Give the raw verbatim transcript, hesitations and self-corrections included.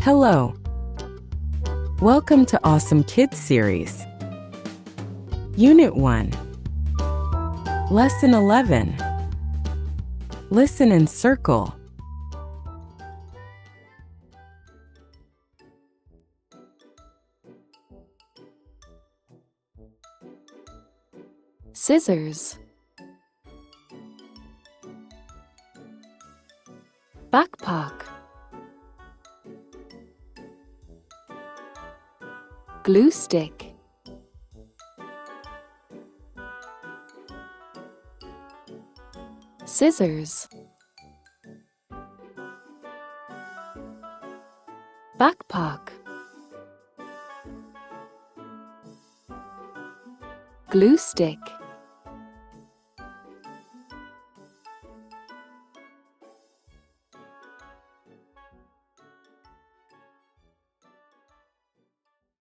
Hello. Welcome to Awesome Kids Series. Unit one. Lesson eleven. Listen and circle. Scissors. Backpack. Glue stick. Scissors. Backpack. Glue stick.